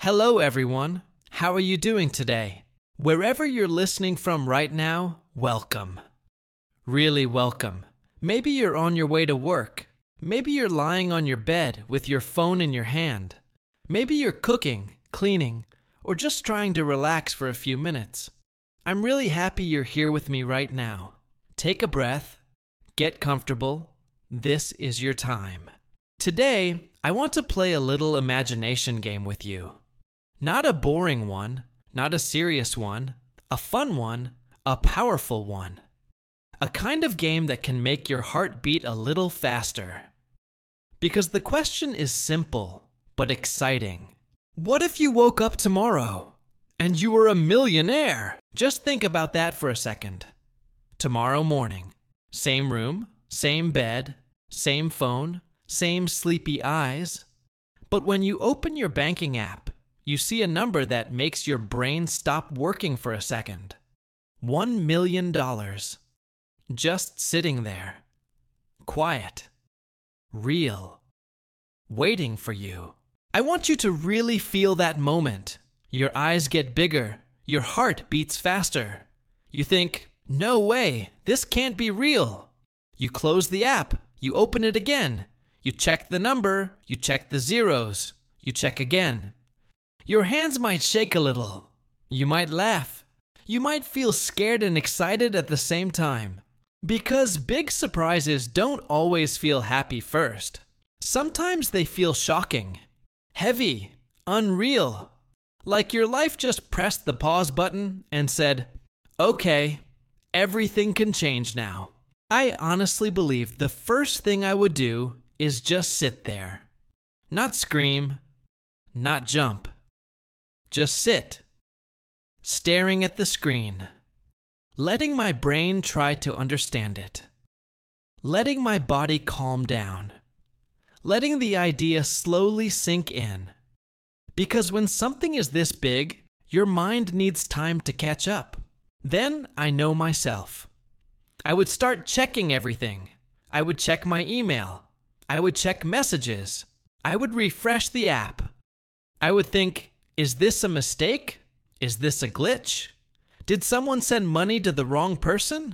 Hello, everyone. How are you doing today? Wherever you're listening from right now, welcome. Really welcome. Maybe you're on your way to work. Maybe you're lying on your bed with your phone in your hand. Maybe you're cooking, cleaning, or just trying to relax for a few minutes. I'm really happy you're here with me right now. Take a breath. Get comfortable. This is your time. Today, I want to play a little imagination game with you. Not a boring one, not a serious one, a fun one, a powerful one. A kind of game that can make your heart beat a little faster. Because the question is simple, but exciting. What if you woke up tomorrow and you were a millionaire? Just think about that for a second. Tomorrow morning, same room, same bed, same phone, same sleepy eyes. But when you open your banking app, you see a number that makes your brain stop working for a second. $1 million. Just sitting there. Quiet. Real. Waiting for you. I want you to really feel that moment. Your eyes get bigger. Your heart beats faster. You think, no way, this can't be real. You close the app. You open it again. You check the number. You check the zeros. You check again. Your hands might shake a little. You might laugh. You might feel scared and excited at the same time. Because big surprises don't always feel happy first. Sometimes they feel shocking, heavy, unreal. Like your life just pressed the pause button and said, okay, everything can change now. I honestly believe the first thing I would do is just sit there. Not scream, not jump. Just sit, staring at the screen, letting my brain try to understand it, letting my body calm down, letting the idea slowly sink in. Because when something is this big, your mind needs time to catch up. Then I know myself. I would start checking everything. I would check my email. I would check messages. I would refresh the app. I would think, is this a mistake? Is this a glitch? Did someone send money to the wrong person?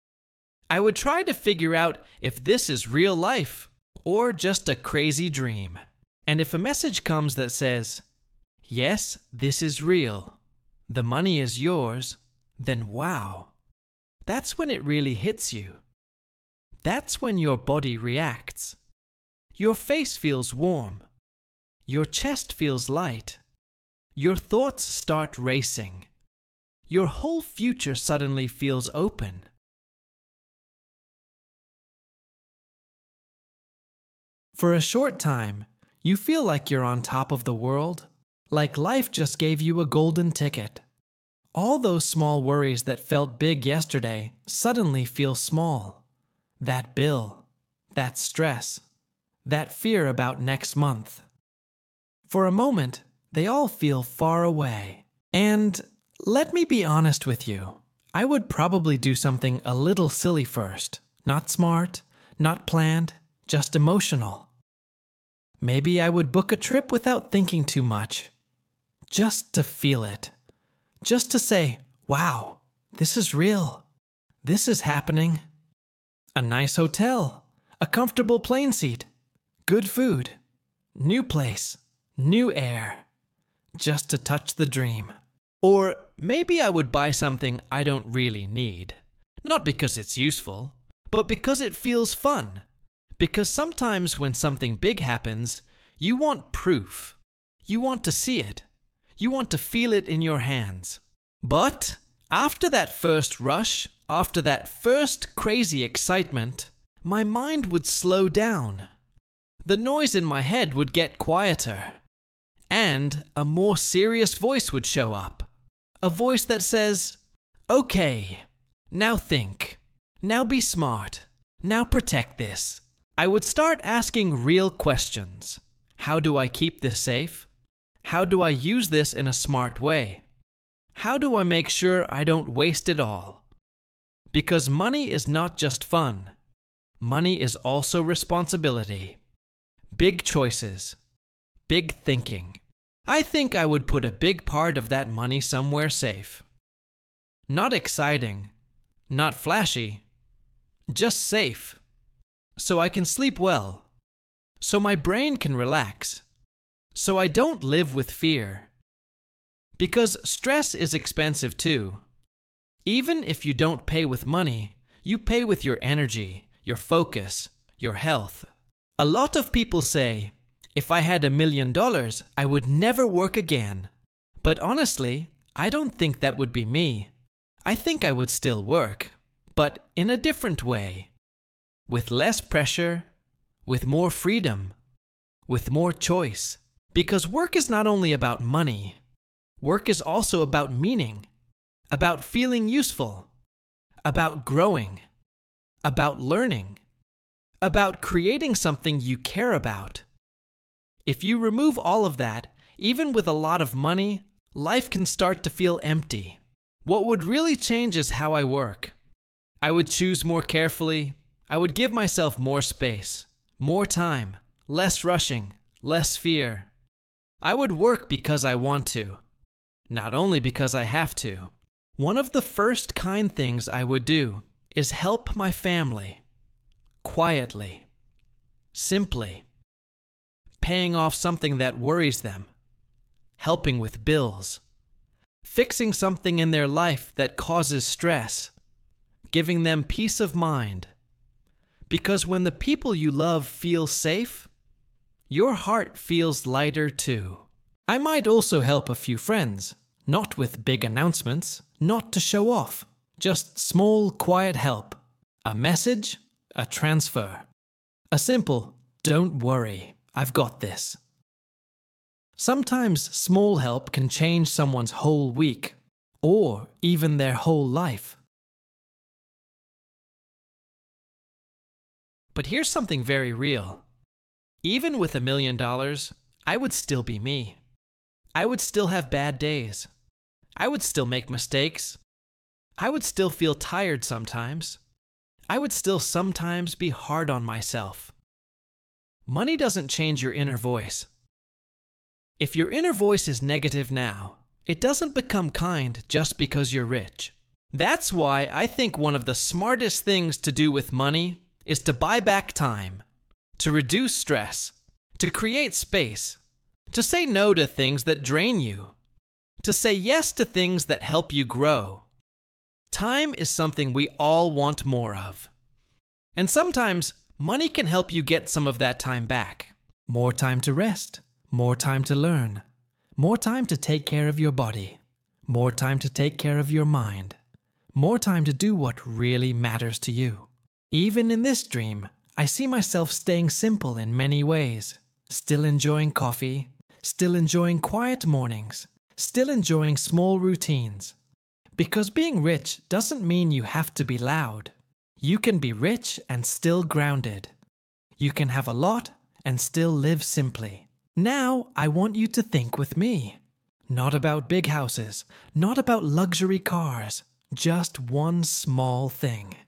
I would try to figure out if this is real life or just a crazy dream. And if a message comes that says, yes, this is real, the money is yours, then wow. That's when it really hits you. That's when your body reacts. Your face feels warm. Your chest feels light. Your thoughts start racing. Your whole future suddenly feels open. For a short time, you feel like you're on top of the world, like life just gave you a golden ticket. All those small worries that felt big yesterday suddenly feel small. That bill, that stress, that fear about next month. For a moment, they all feel far away. And let me be honest with you. I would probably do something a little silly first. Not smart, not planned, just emotional. Maybe I would book a trip without thinking too much. Just to feel it. Just to say, wow, this is real. This is happening. A nice hotel. A comfortable plane seat. Good food. New place. New air. Just to touch the dream. Or maybe I would buy something I don't really need. Not because it's useful, but because it feels fun. Because sometimes when something big happens, you want proof. You want to see it. You want to feel it in your hands. But after that first rush, after that first crazy excitement, my mind would slow down. The noise in my head would get quieter. And a more serious voice would show up. A voice that says, okay, now think. Now be smart. Now protect this. I would start asking real questions. How do I keep this safe? How do I use this in a smart way? How do I make sure I don't waste it all? Because money is not just fun. Money is also responsibility. Big choices. Big thinking. I think I would put a big part of that money somewhere safe. Not exciting, not flashy, just safe. So I can sleep well, so my brain can relax, so I don't live with fear. Because stress is expensive too. Even if you don't pay with money, you pay with your energy, your focus, your health. A lot of people say, if I had $1 million, I would never work again. But honestly, I don't think that would be me. I think I would still work, but in a different way. With less pressure, with more freedom, with more choice. Because work is not only about money. Work is also about meaning, about feeling useful, about growing, about learning, about creating something you care about. If you remove all of that, even with a lot of money, life can start to feel empty. What would really change is how I work. I would choose more carefully. I would give myself more space, more time, less rushing, less fear. I would work because I want to, not only because I have to. One of the first kind things I would do is help my family, quietly, simply, paying off something that worries them, helping with bills, fixing something in their life that causes stress, giving them peace of mind. Because when the people you love feel safe, your heart feels lighter too. I might also help a few friends, not with big announcements, not to show off, just small, quiet help. A message, a transfer. A simple, don't worry, I've got this. Sometimes small help can change someone's whole week, or even their whole life. But here's something very real. Even with $1 million, I would still be me. I would still have bad days. I would still make mistakes. I would still feel tired sometimes. I would still sometimes be hard on myself. Money doesn't change your inner voice. If your inner voice is negative now, it doesn't become kind just because you're rich. That's why I think one of the smartest things to do with money is to buy back time, to reduce stress, to create space, to say no to things that drain you, to say yes to things that help you grow. Time is something we all want more of. And sometimes money can help you get some of that time back. More time to rest, more time to learn, more time to take care of your body, more time to take care of your mind, more time to do what really matters to you. Even in this dream, I see myself staying simple in many ways, still enjoying coffee, still enjoying quiet mornings, still enjoying small routines. Because being rich doesn't mean you have to be loud. You can be rich and still grounded. You can have a lot and still live simply. Now I want you to think with me. Not about big houses, not about luxury cars, just one small thing.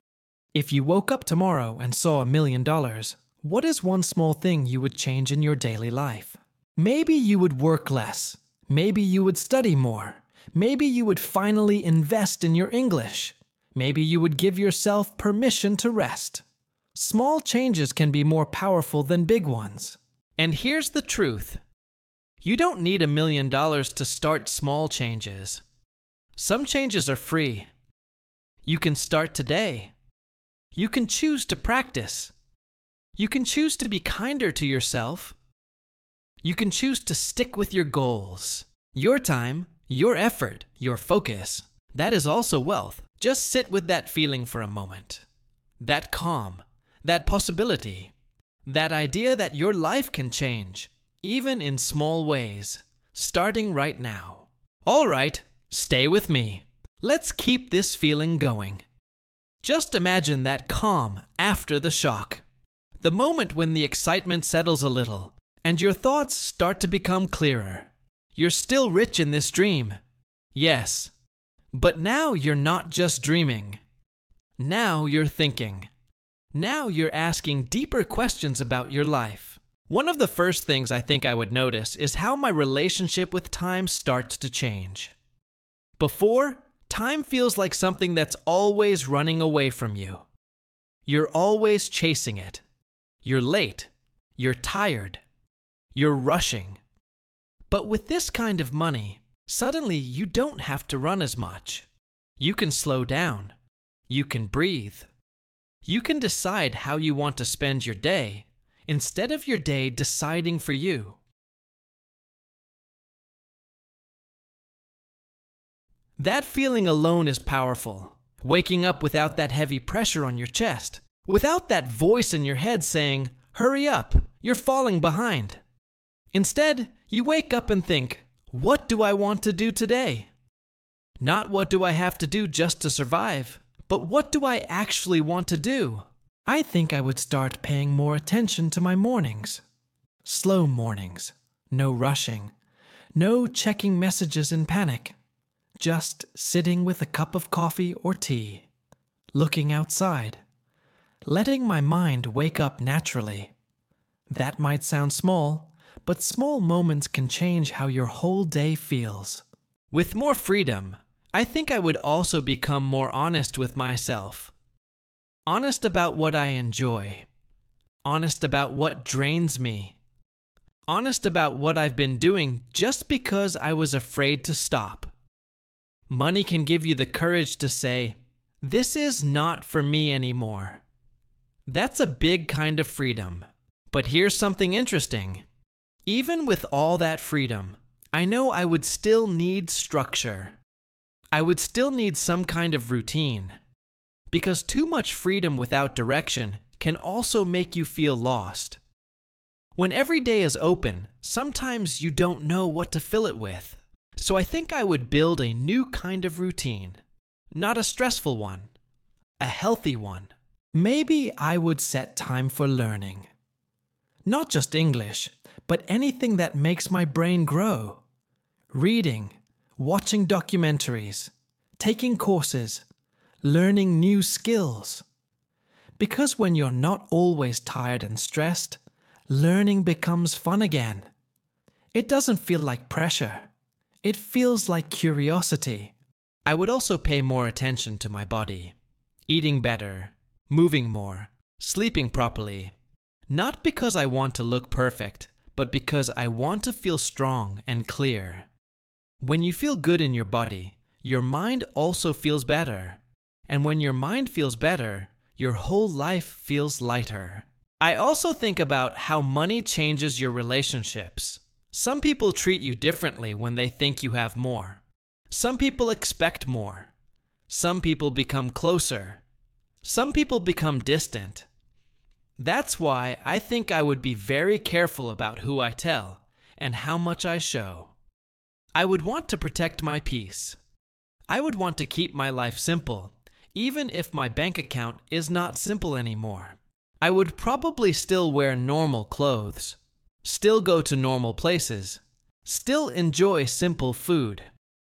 If you woke up tomorrow and saw $1 million, what is one small thing you would change in your daily life? Maybe you would work less. Maybe you would study more. Maybe you would finally invest in your English. Maybe you would give yourself permission to rest. Small changes can be more powerful than big ones. And here's the truth. You don't need $1 million to start small changes. Some changes are free. You can start today. You can choose to practice. You can choose to be kinder to yourself. You can choose to stick with your goals. Your time, your effort, your focus, that is also wealth. Just sit with that feeling for a moment. That calm, that possibility, that idea that your life can change, even in small ways, starting right now. All right, stay with me. Let's keep this feeling going. Just imagine that calm after the shock. The moment when the excitement settles a little and your thoughts start to become clearer. You're still rich in this dream. Yes. But now you're not just dreaming. Now you're thinking. Now you're asking deeper questions about your life. One of the first things I think I would notice is how my relationship with time starts to change. Before, time feels like something that's always running away from you. You're always chasing it. You're late. You're tired. You're rushing. But with this kind of money, suddenly you don't have to run as much. You can slow down. You can breathe. You can decide how you want to spend your day, instead of your day deciding for you. That feeling alone is powerful. Waking up without that heavy pressure on your chest, without that voice in your head saying, "Hurry up, you're falling behind." Instead, you wake up and think, "What do I want to do today?" Not what do I have to do just to survive, but what do I actually want to do? I think I would start paying more attention to my mornings. Slow mornings, no rushing, no checking messages in panic. Just sitting with a cup of coffee or tea, looking outside, letting my mind wake up naturally. That might sound small, but small moments can change how your whole day feels. With more freedom, I think I would also become more honest with myself. Honest about what I enjoy. Honest about what drains me. Honest about what I've been doing just because I was afraid to stop. Money can give you the courage to say, "This is not for me anymore." That's a big kind of freedom. But here's something interesting. Even with all that freedom, I know I would still need structure. I would still need some kind of routine. Because too much freedom without direction can also make you feel lost. When every day is open, sometimes you don't know what to fill it with. So I think I would build a new kind of routine. Not a stressful one. A healthy one. Maybe I would set time for learning. Not just English, but anything that makes my brain grow. Reading, watching documentaries, taking courses, learning new skills. Because when you're not always tired and stressed, learning becomes fun again. It doesn't feel like pressure. It feels like curiosity. I would also pay more attention to my body. Eating better, moving more, sleeping properly. Not because I want to look perfect, but because I want to feel strong and clear. When you feel good in your body, your mind also feels better. And when your mind feels better, your whole life feels lighter. I also think about how money changes your relationships. Some people treat you differently when they think you have more. Some people expect more. Some people become closer. Some people become distant. That's why I think I would be very careful about who I tell and how much I show. I would want to protect my peace. I would want to keep my life simple, even if my bank account is not simple anymore. I would probably still wear normal clothes. Still go to normal places, still enjoy simple food.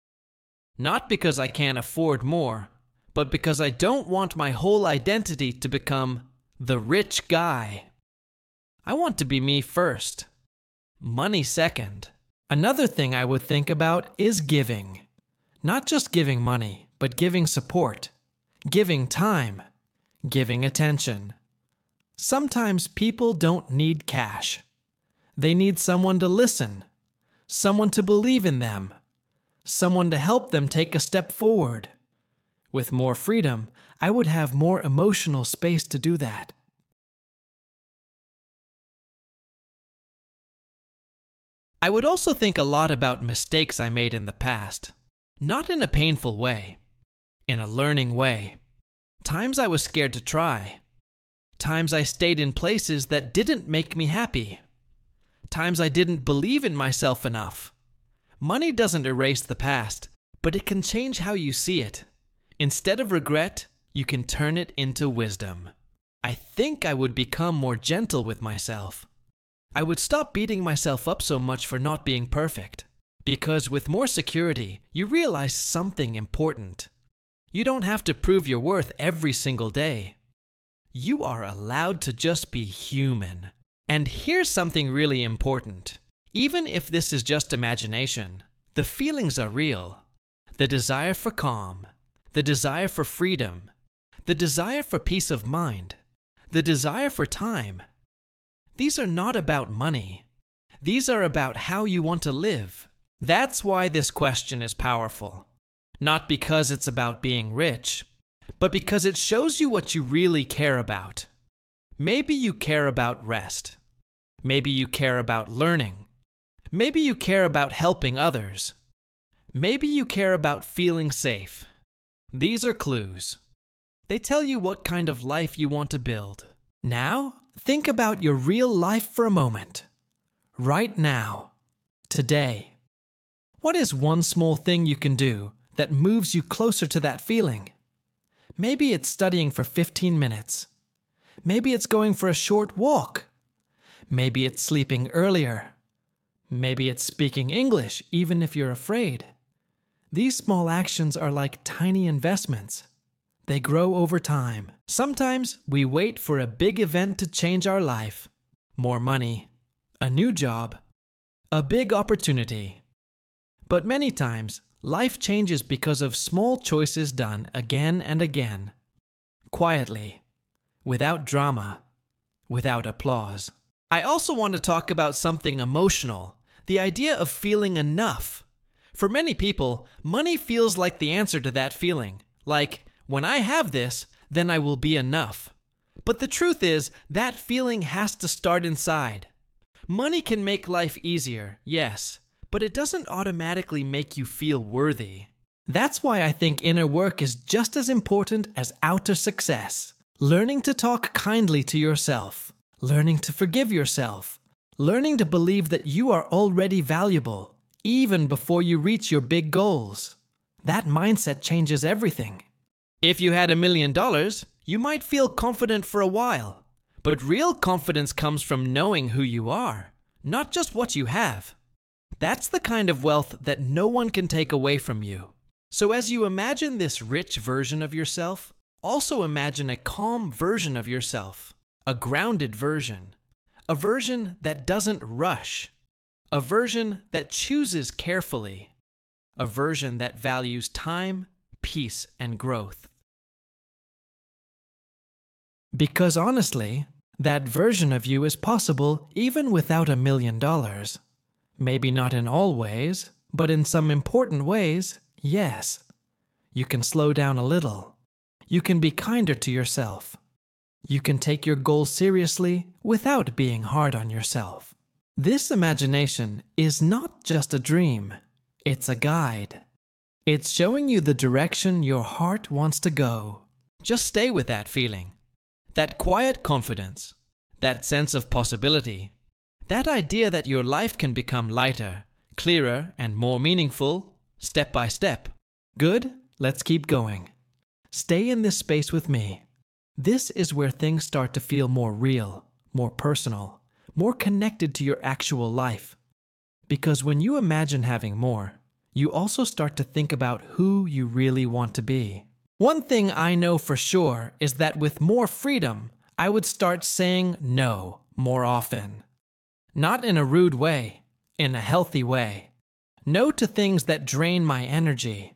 Not because I can't afford more, but because I don't want my whole identity to become the rich guy. I want to be me first, money second. Another thing I would think about is giving. Not just giving money, but giving support, giving time, giving attention. Sometimes people don't need cash. They need someone to listen, someone to believe in them, someone to help them take a step forward. With more freedom, I would have more emotional space to do that. I would also think a lot about mistakes I made in the past. Not in a painful way, in a learning way. Times I was scared to try. Times I stayed in places that didn't make me happy. Times I didn't believe in myself enough. Money doesn't erase the past, but it can change how you see it. Instead of regret, you can turn it into wisdom. I think I would become more gentle with myself. I would stop beating myself up so much for not being perfect. Because with more security, you realize something important. You don't have to prove your worth every single day. You are allowed to just be human. And here's something really important. Even if this is just imagination, the feelings are real. The desire for calm, the desire for freedom, the desire for peace of mind, the desire for time. These are not about money. These are about how you want to live. That's why this question is powerful. Not because it's about being rich, but because it shows you what you really care about. Maybe you care about rest. Maybe you care about learning. Maybe you care about helping others. Maybe you care about feeling safe. These are clues. They tell you what kind of life you want to build. Now, think about your real life for a moment. Right now. Today. What is one small thing you can do that moves you closer to that feeling? Maybe it's studying for 15 minutes. Maybe it's going for a short walk. Maybe it's sleeping earlier. Maybe it's speaking English even if you're afraid. These small actions are like tiny investments. They grow over time. Sometimes we wait for a big event to change our life. More money, a new job, a big opportunity. But many times, life changes because of small choices done again and again. Quietly, without drama, without applause. I also want to talk about something emotional, the idea of feeling enough. For many people, money feels like the answer to that feeling. Like, when I have this, then I will be enough. But the truth is, that feeling has to start inside. Money can make life easier, yes, but it doesn't automatically make you feel worthy. That's why I think inner work is just as important as outer success. Learning to talk kindly to yourself. Learning to forgive yourself. Learning to believe that you are already valuable, even before you reach your big goals. That mindset changes everything. If you had $1 million, you might feel confident for a while. But real confidence comes from knowing who you are, not just what you have. That's the kind of wealth that no one can take away from you. So as you imagine this rich version of yourself, also imagine a calm version of yourself, a grounded version, a version that doesn't rush, a version that chooses carefully, a version that values time, peace, and growth. Because honestly, that version of you is possible even without $1 million. Maybe not in all ways, but in some important ways, yes. You can slow down a little. You can be kinder to yourself. You can take your goals seriously without being hard on yourself. This imagination is not just a dream. It's a guide. It's showing you the direction your heart wants to go. Just stay with that feeling. That quiet confidence. That sense of possibility. That idea that your life can become lighter, clearer, and more meaningful, step by step. Good? Let's keep going. Stay in this space with me. This is where things start to feel more real, more personal, more connected to your actual life. Because when you imagine having more, you also start to think about who you really want to be. One thing I know for sure is that with more freedom, I would start saying no more often. Not in a rude way, in a healthy way. No to things that drain my energy.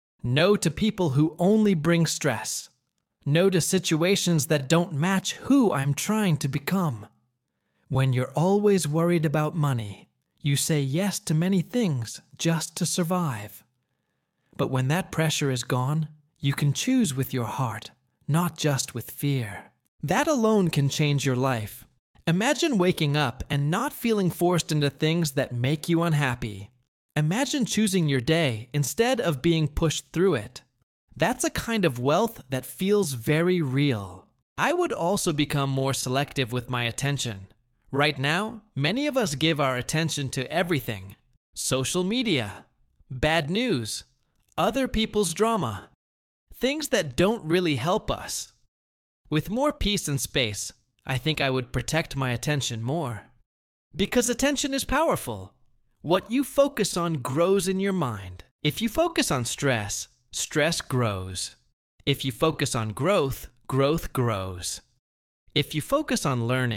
No to people who only bring stress. No to situations that don't match who I'm trying to become. When you're always worried about money, you say yes to many things just to survive. But when that pressure is gone, you can choose with your heart, not just with fear. That alone can change your life. Imagine waking up and not feeling forced into things that make you unhappy. Imagine choosing your day instead of being pushed through it. That's a kind of wealth that feels very real. I would also become more selective with my attention. Right now, many of us give our attention to everything. Social media, bad news, other people's drama, things that don't really help us. With more peace and space, I think I would protect my attention more. Because attention is powerful. What you focus on grows in your mind. If you focus on stress, stress grows. If you focus on growth, growth grows. If you focus on learning,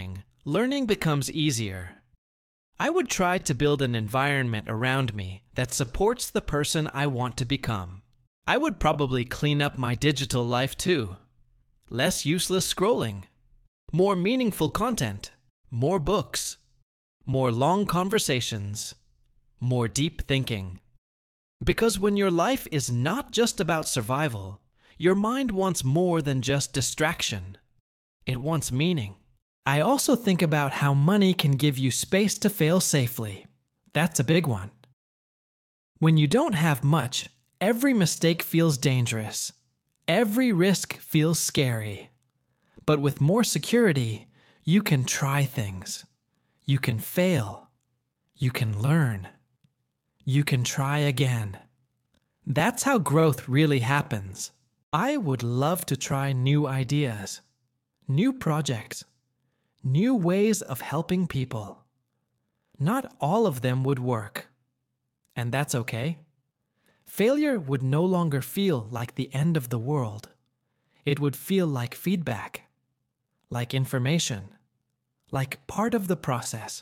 learning becomes easier. I would try to build an environment around me that supports the person I want to become. I would probably clean up my digital life too. Less useless scrolling, more meaningful content, more books, more long conversations, more deep thinking. Because when your life is not just about survival, your mind wants more than just distraction. It wants meaning. I also think about how money can give you space to fail safely. That's a big one. When you don't have much, every mistake feels dangerous. Every risk feels scary. But with more security, you can try things. You can fail. You can learn. You can try again. That's how growth really happens. I would love to try new ideas, new projects, new ways of helping people. Not all of them would work, and that's okay. Failure would no longer feel like the end of the world. It would feel like feedback, like information, like part of the process.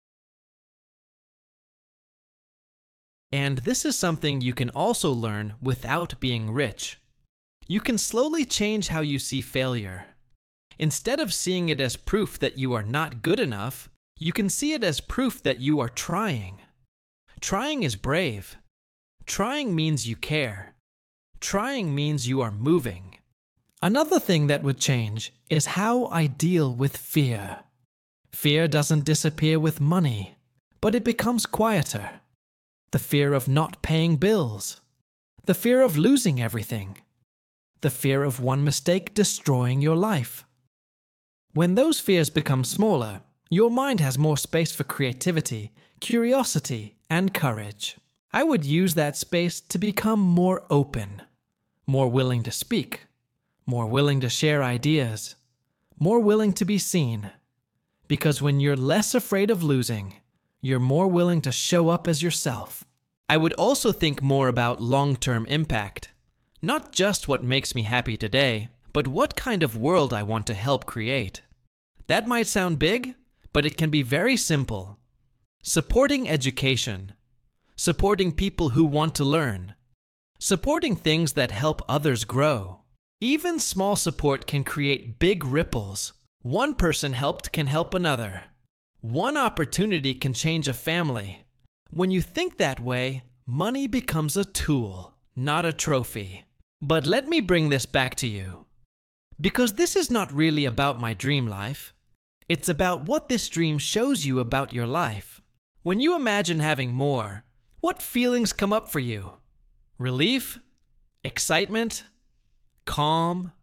And this is something you can also learn without being rich. You can slowly change how you see failure. Instead of seeing it as proof that you are not good enough, you can see it as proof that you are trying. Trying is brave. Trying means you care. Trying means you are moving. Another thing that would change is how I deal with fear. Fear doesn't disappear with money, but it becomes quieter. The fear of not paying bills. The fear of losing everything. The fear of one mistake destroying your life. When those fears become smaller, your mind has more space for creativity, curiosity, and courage. I would use that space to become more open, more willing to speak, more willing to share ideas, more willing to be seen. Because when you're less afraid of losing, you're more willing to show up as yourself. I would also think more about long-term impact. Not just what makes me happy today, but what kind of world I want to help create. That might sound big, but it can be very simple. Supporting education. Supporting people who want to learn. Supporting things that help others grow. Even small support can create big ripples. One person helped can help another. One opportunity can change a family. When you think that way, money becomes a tool, not a trophy. But let me bring this back to you. Because this is not really about my dream life. It's about what this dream shows you about your life. When you imagine having more, what feelings come up for you? Relief? Excitement? Calm?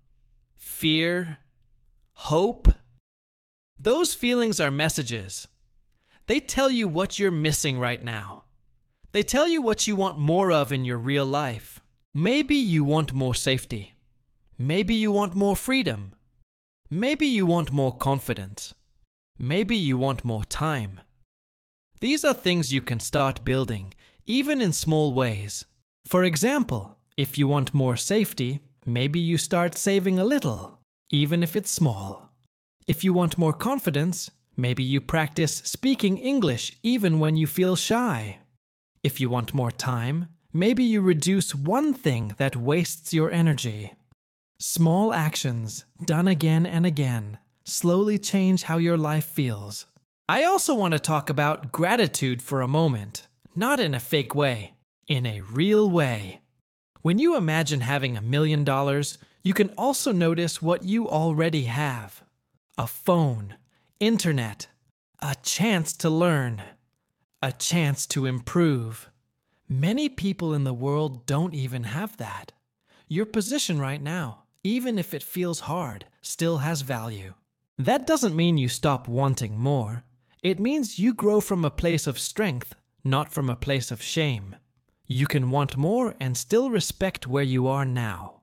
Fear? Hope? Those feelings are messages. They tell you what you're missing right now. They tell you what you want more of in your real life. Maybe you want more safety. Maybe you want more freedom. Maybe you want more confidence. Maybe you want more time. These are things you can start building, even in small ways. For example, if you want more safety, maybe you start saving a little, even if it's small. If you want more confidence, maybe you practice speaking English even when you feel shy. If you want more time, maybe you reduce one thing that wastes your energy. Small actions, done again and again, slowly change how your life feels. I also want to talk about gratitude for a moment, not in a fake way, in a real way. When you imagine having $1 million, you can also notice what you already have. A phone, internet, a chance to learn, a chance to improve. Many people in the world don't even have that. Your position right now, even if it feels hard, still has value. That doesn't mean you stop wanting more. It means you grow from a place of strength, not from a place of shame. You can want more and still respect where you are now.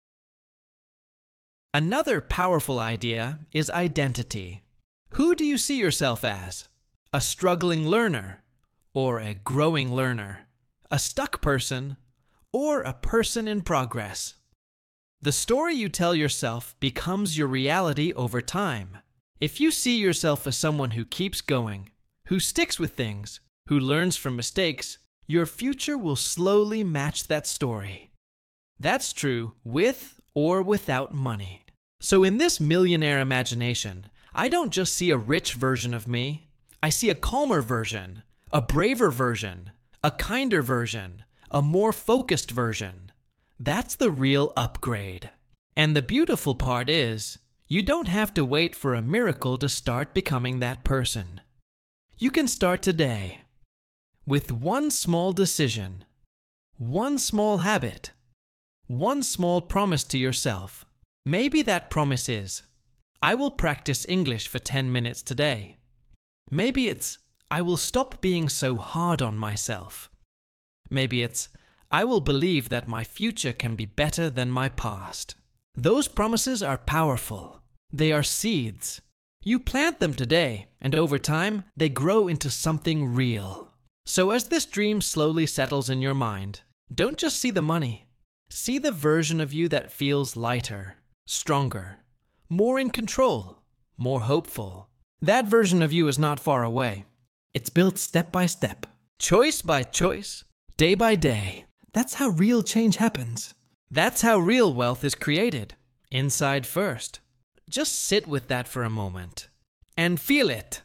Another powerful idea is identity. Who do you see yourself as? A struggling learner, or a growing learner? A stuck person, or a person in progress? The story you tell yourself becomes your reality over time. If you see yourself as someone who keeps going, who sticks with things, who learns from mistakes, your future will slowly match that story. That's true with or without money. So in this millionaire imagination, I don't just see a rich version of me. I see a calmer version, a braver version, a kinder version, a more focused version. That's the real upgrade. And the beautiful part is, you don't have to wait for a miracle to start becoming that person. You can start today with one small decision, one small habit, one small promise to yourself. Maybe that promise is, I will practice English for 10 minutes today. Maybe it's, I will stop being so hard on myself. Maybe it's, I will believe that my future can be better than my past. Those promises are powerful. They are seeds. You plant them today, and over time, they grow into something real. So as this dream slowly settles in your mind, don't just see the money. See the version of you that feels lighter, stronger, more in control, more hopeful. That version of you is not far away. It's built step by step, choice by choice, day by day. That's how real change happens. That's how real wealth is created, inside first. Just sit with that for a moment and feel it.